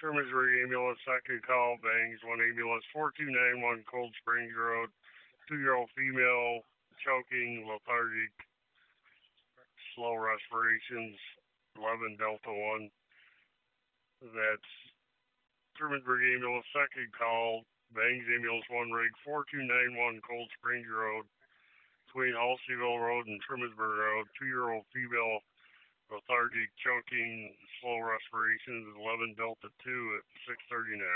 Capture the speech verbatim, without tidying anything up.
Termisbury ambulance, second call, bangs, one ambulance, four two nine one Cold Springs Road, two-year-old female, choking, lethargic, slow respirations, eleven Delta one. That's Termisbury ambulance, second call, bangs ambulance one rig, four two nine one Cold Springs Road, between Halseyville Road and Termisbury Road, two-year-old female, lethargic, choking, slow respirations, eleven Delta two at six thirty-nine.